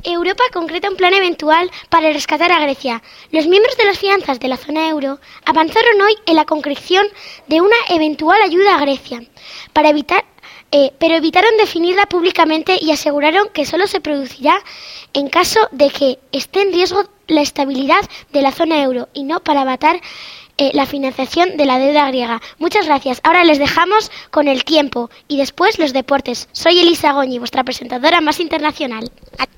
Europa concreta un plan eventual para rescatar a Grecia. Los miembros de las finanzas de la zona euro avanzaron hoy en la concreción de una eventual ayuda a Grecia, pero evitaron definirla públicamente y aseguraron que solo se producirá en caso de que esté en riesgo la estabilidad de la zona euro y no para abatar la financiación de la deuda griega. Muchas gracias. Ahora les dejamos con el tiempo y después los deportes. Soy Elisa Goñi, vuestra presentadora más internacional.